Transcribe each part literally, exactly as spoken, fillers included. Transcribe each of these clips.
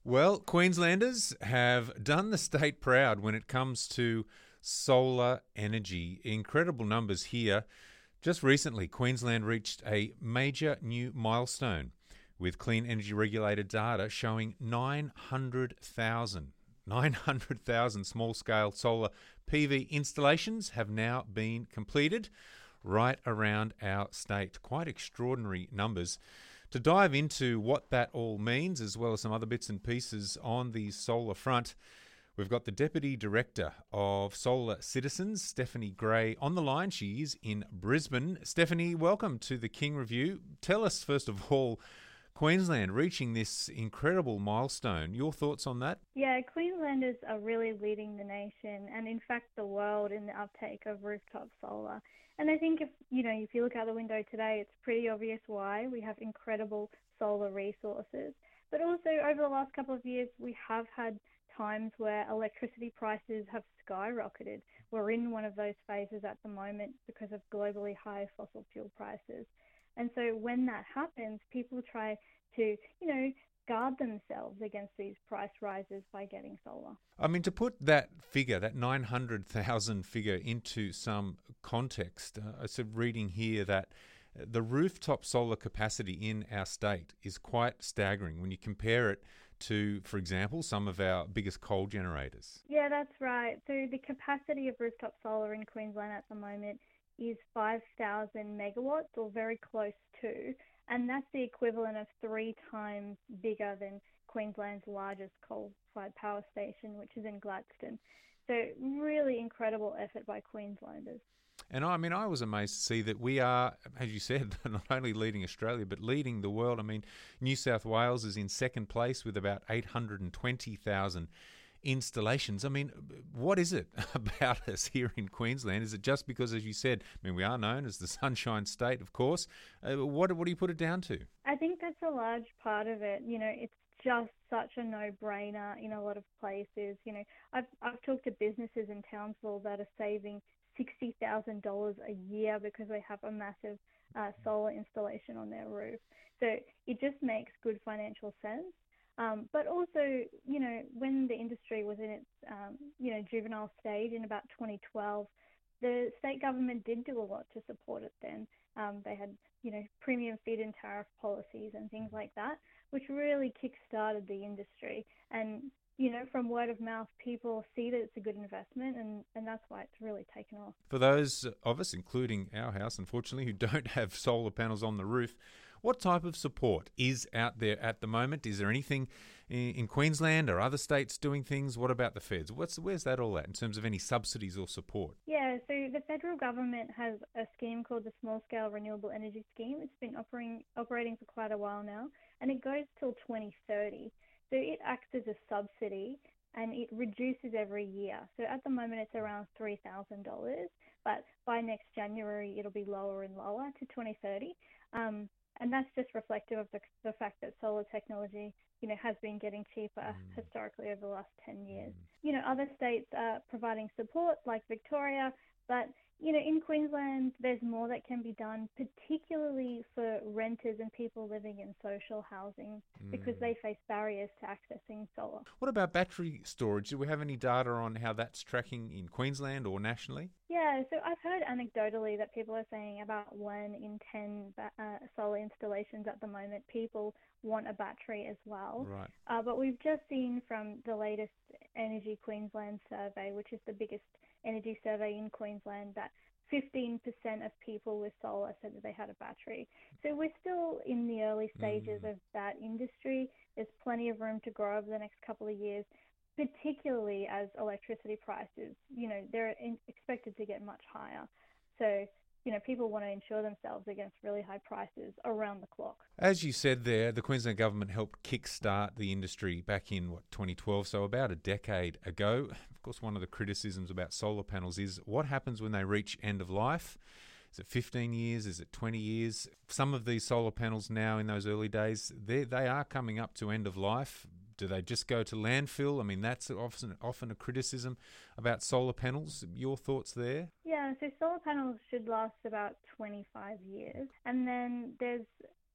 Well, Queenslanders have done the state proud when it comes to solar energy. Incredible numbers here. Just recently, Queensland reached a major new milestone with clean energy regulator data showing nine hundred thousand. nine hundred thousand small-scale solar P V installations have now been completed right around our state. Quite extraordinary numbers. To dive into what that all means, as well as some other bits and pieces on the solar front, we've got the Deputy Director of Solar Citizens, Stephanie Gray, on the line. She is in Brisbane. Stephanie, welcome to the King Review. Tell us, first of all, Queensland reaching this incredible milestone. Your thoughts on that? Yeah, Queenslanders are really leading the nation and, in fact, the world in the uptake of rooftop solar. And I think if you know if you look out the window today, it's pretty obvious why. We have incredible solar resources. But also over the last couple of years, we have had times where electricity prices have skyrocketed. We're in one of those phases at the moment because of globally high fossil fuel prices. And so when that happens, people try to, you know, guard themselves against these price rises by getting solar. I mean, to put that figure, that nine hundred thousand figure into some context, uh, I said reading here that the rooftop solar capacity in our state is quite staggering when you compare it to, for example, some of our biggest coal generators. Yeah, that's right. So the capacity of rooftop solar in Queensland at the moment is five thousand megawatts, or very close to, and that's the equivalent of three times bigger than Queensland's largest coal-fired power station, which is in Gladstone. So really incredible effort by Queenslanders. And I mean, I was amazed to see that we are, as you said, not only leading Australia, but leading the world. I mean, New South Wales is in second place with about eight hundred twenty thousand installations. I mean, what is it about us here in Queensland? Is it just because, as you said, I mean, we are known as the Sunshine State, of course. Uh, what, what do you put it down to? I think that's a large part of it. You know, it's just such a no-brainer in a lot of places. You know, I've, I've talked to businesses in Townsville that are saving sixty thousand dollars a year because they have a massive uh, solar installation on their roof. So it just makes good financial sense. Um, but also, you know, when the industry was in its, um, you know, juvenile stage in about twenty twelve, the state government did do a lot to support it then. Um, they had, you know, premium feed-in tariff policies and things like that, which really kick-started the industry. And, you know, from word of mouth, people see that it's a good investment, and, and that's why it's really taken off. For those of us, including our house, unfortunately, who don't have solar panels on the roof, what type of support is out there at the moment? Is there anything in, in Queensland or other states doing things? What about the feds? What's Where's that all at in terms of any subsidies or support? Yeah, so the federal government has a scheme called the Small Scale Renewable Energy Scheme. It's been operating, operating for quite a while now, and it goes till twenty thirty. So it acts as a subsidy, and it reduces every year. So at the moment, it's around three thousand dollars, but by next January, it'll be lower and lower to twenty thirty. Um, and that's just reflective of the, the fact that solar technology, you know, has been getting cheaper mm. historically over the last ten years. Mm. You know, other states are providing support, like Victoria, but you know, in Queensland, there's more that can be done, particularly for renters and people living in social housing, mm. because they face barriers to accessing solar. What about battery storage? Do we have any data on how that's tracking in Queensland or nationally? Yeah, so I've heard anecdotally that people are saying about one in ten uh, solar installations at the moment, people want a battery as well. Right. Uh, but we've just seen from the latest Energy Queensland survey, which is the biggest energy survey in Queensland, that fifteen percent of people with solar said that they had a battery. So we're still in the early stages mm. of that industry. There's plenty of room to grow over the next couple of years, particularly as electricity prices, you know, they're in, expected to get much higher. So, you know, people want to insure themselves against really high prices around the clock. As you said there, the Queensland government helped kickstart the industry back in, what, twenty twelve, so about a decade ago. Of course, one of the criticisms about solar panels is what happens when they reach end of life? Is it fifteen years? Is it twenty years? Some of these solar panels now in those early days, they they are coming up to end of life. Do they just go to landfill? I mean, that's often often a criticism about solar panels. Your thoughts there? Yeah, so solar panels should last about twenty-five years. And then there's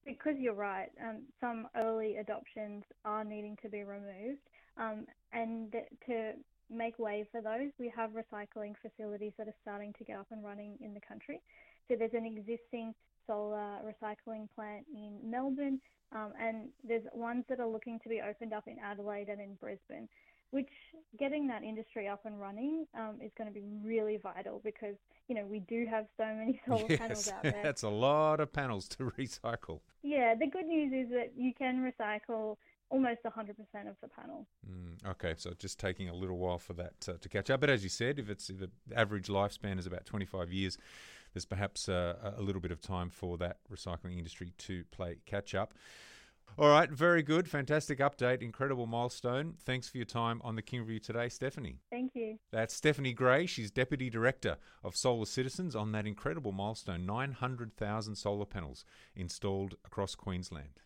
Because you're right, um, some early adoptions are needing to be removed, um, and to make way for those, we have recycling facilities that are starting to get up and running in the country. So there's an existing solar recycling plant in Melbourne, um, and there's ones that are looking to be opened up in Adelaide and in Brisbane, which getting that industry up and running um, is going to be really vital because, you know, we do have so many solar panels Yes, out there. that's a lot of panels to recycle. Yeah, the good news is that you can recycle almost one hundred percent of the panel. Mm, okay, so just taking a little while for that uh, to catch up. But as you said, if it's if the average lifespan is about twenty-five years, there's perhaps uh, a little bit of time for that recycling industry to play catch up. All right, very good. Fantastic update. Incredible milestone. Thanks for your time on the King Review today, Stephanie. Thank you. That's Stephanie Gray. She's Deputy Director of Solar Citizens on that incredible milestone, nine hundred thousand solar panels installed across Queensland.